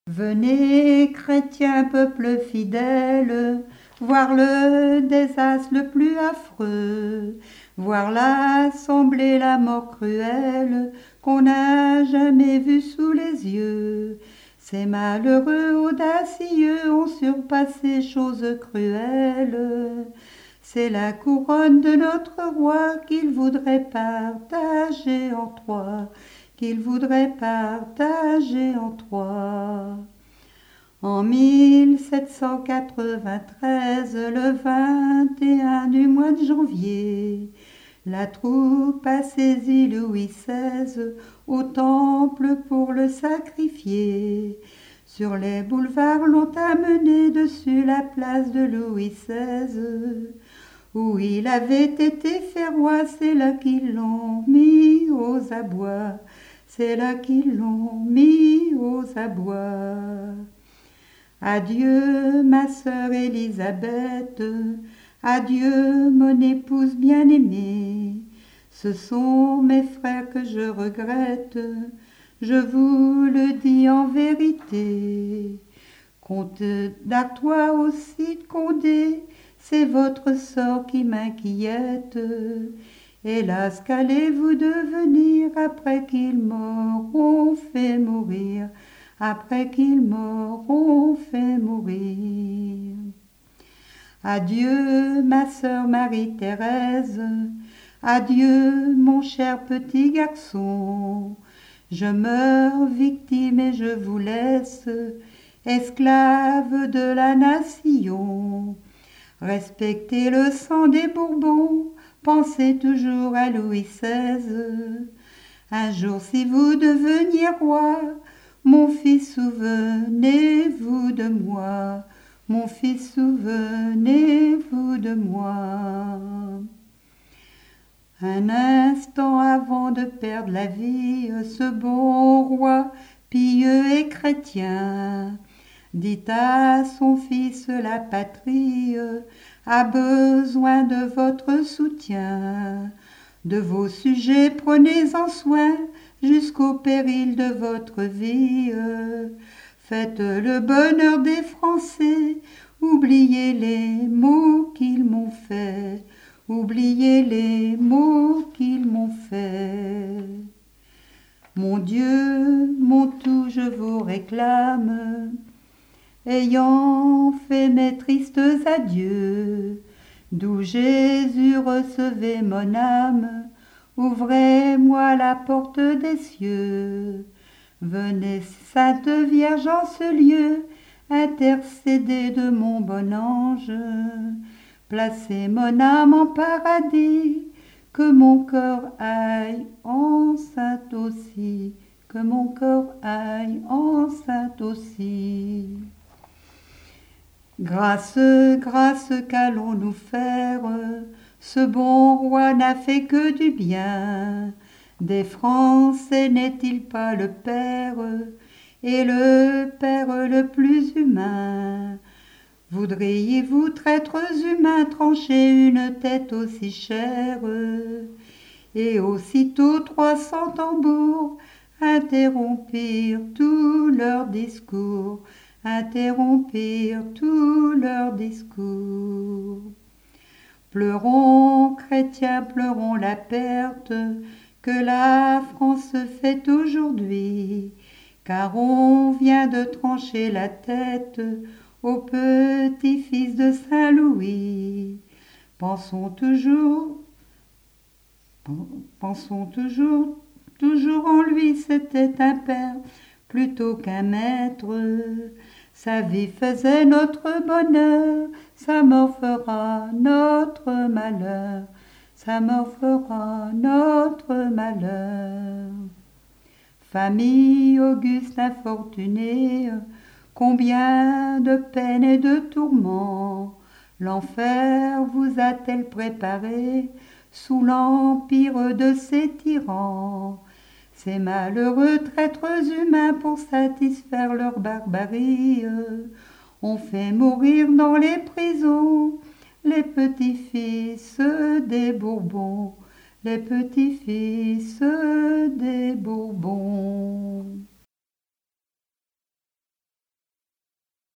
Venez, chrétiens, peuple fidèle, voir le désastre le plus affreux, voir l'assemblée, la mort cruelle, qu'on n'a jamais vue sous les yeux. Ces malheureux audacieux ont surpassé choses cruelles. C'est la couronne de notre roi qu'il voudrait partager en trois, qu'il voudrait partager en trois. En 1793, le 21 du mois de janvier, la troupe a saisi Louis XVI au temple pour le sacrifier. Sur les boulevards l'ont amené dessus la place de Louis XVI, où il avait été fait roi. C'est là qu'ils l'ont mis aux abois, c'est là qu'ils l'ont mis aux abois. Adieu ma sœur Élisabeth, adieu mon épouse bien-aimée. Ce sont mes frères que je regrette, je vous le dis en vérité. Comte d'Artois aussi de Condé, c'est votre sort qui m'inquiète. Hélas, qu'allez-vous devenir après qu'ils m'auront fait mourir, après qu'ils m'auront fait mourir? Adieu ma sœur Marie-Thérèse, adieu mon cher petit garçon. Je meurs victime et je vous laisse, esclave de la nation. Respectez le sang des Bourbons, pensez toujours à Louis XVI. Un jour si vous deveniez roi, mon fils, souvenez-vous de moi, mon fils, souvenez-vous de moi. Un instant avant de perdre la vie, ce bon roi, pieux et chrétien, dit à son fils: la patrie a besoin de votre soutien. De vos sujets prenez-en soin jusqu'au péril de votre vie. Faites le bonheur des Français, oubliez les maux qu'ils m'ont fait, oubliez les maux qu'ils m'ont fait. Mon Dieu, mon tout, je vous réclame, ayant fait mes tristes adieux, d'où Jésus recevez mon âme, ouvrez-moi la porte des cieux. Venez, Sainte Vierge, en ce lieu, intercédez de mon bon ange, placez mon âme en paradis, que mon corps aille enceinte aussi, que mon corps aille enceinte aussi. Grâce, grâce, qu'allons-nous faire? Ce bon roi n'a fait que du bien. Des Français n'est-il pas le père, et le père le plus humain? Voudriez-vous, traîtres humains, trancher une tête aussi chère? Et aussitôt 300 tambours interrompirent tout leur discours, interrompirent tout leur discours. Pleurons, chrétiens, pleurons la perte que la France fait aujourd'hui, car on vient de trancher la tête au petit-fils de Saint-Louis. Pensons toujours, toujours en lui, c'était un père plutôt qu'un maître. Sa vie faisait notre bonheur, sa mort fera notre malheur, sa mort fera notre malheur. Famille auguste infortunée, combien de peines et de tourments l'enfer vous a-t-elle préparé sous l'empire de ces tyrans? Ces malheureux traîtres humains, pour satisfaire leur barbarie, ont fait mourir dans les prisons les petits-fils des Bourbons, les petits-fils des Bourbons.